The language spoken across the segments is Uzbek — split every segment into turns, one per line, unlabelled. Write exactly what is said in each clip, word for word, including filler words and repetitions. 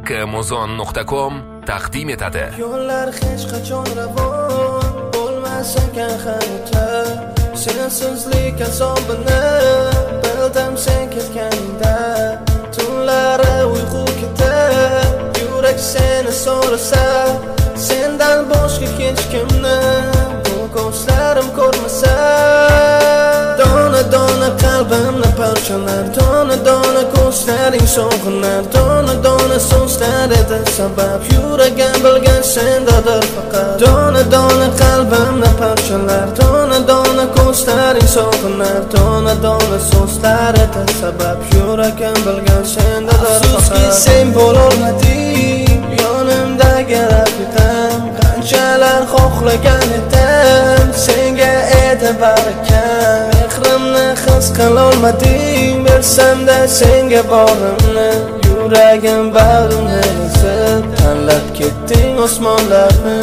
k muzon nuqta com taqdim etadi.
Yo'llar hech qachon ravon bo'lmas ekan hayotda. Sensizlik azobini bildim sen ketganingda. Tunlari uyqu ketar, yurak seni so'rasa, sendan boshqa hech kimni bu ko'zlarim ko'rmasa. Dona dona qalbimni parchalar, dona dona ko'zlaring sog'inar, dona dona so'zlar edi sabab, yuragim bilgan sendadir faqat. Dona dona qalbimni parchalar, dona dona ko'zlaring sog'inar, dona dona so'zlar edi sabab, yuragim bilgan sendadir faqat. Afsuski sen bo'lolmading yonimdagi rafiqam, qanchalar xohlagan edim senga edi barakam. Mehrimni his qilolmading, bersam-da senga borimni, yuragim bag'rimni ezib tanlab ketding osmonlarni.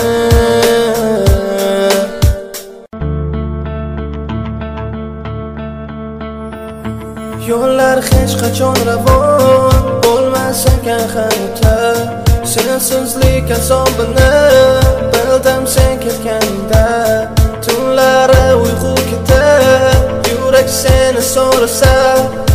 Yo'llar hech qachon ravon bo'lmas ekan hayotda. Sensizlik azobini bildim sen ketganingda. Tunlari uyqu ketar, yurak seni so'rasa,